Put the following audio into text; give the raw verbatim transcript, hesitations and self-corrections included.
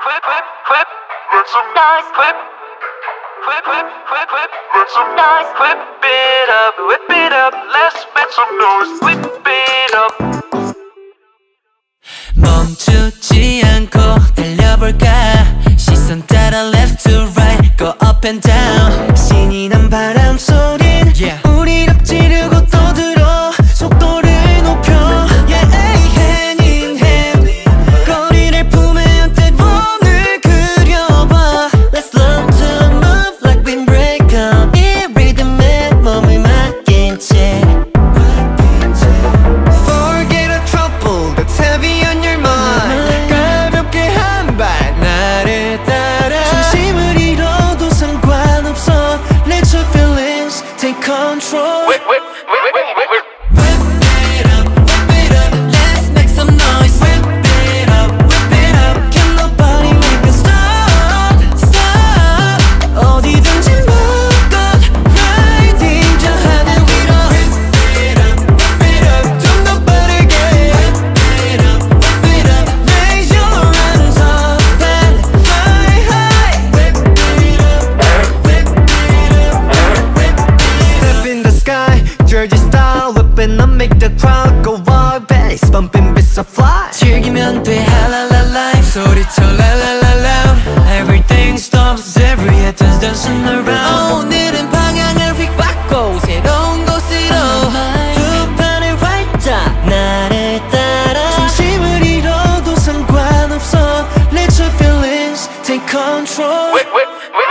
whip, whip, whip. Make some noise, whip. Whip, whip, whip, whip. Make some noise, whip it up, whip it up. Let's make some noise, whip it up. 멈추지 않고 달려볼까 시선 따라 left to right go up and down 신이 난 바람 소린 yeah. 우릴 앞지르고 떠들어 속도를 높여 yeah, hand in hand 거리를 품에 안듯 원을 그려봐 Let's learn to move like windbreaker 이 리듬에 몸을 맡긴 채 Forget a trouble that's heavy on your mind 가볍게 한 발 나를 따라 중심을 잃어도 상관없어 Let your feelings take control Whip, whip, whip, whip, whip, whip. Whip it up, whip it up Let's make some noise Whip it up, whip it up Can nobody make us stop, stop 어디든지 마음껏 riding 저 하늘 위로 Whip it up, whip it up 좀 더 빠르게 Whip it up, whip it up Raise your hands up and fly high Whip it up, whip it up, whip it up Step in the sky, Jersey style Whipping up, make the crowd go wild Bass bumping, beats so fly 즐기면 돼 halala life 소리쳐 la la la loud Everything stops, every head turns dancing around 오늘은 방향을 휙 바꿔 새로운 곳으로 두 팔을 활짝 나를 따라 중심을 잃어도 상관없어 Let your feelings take control Whip, whip, whip.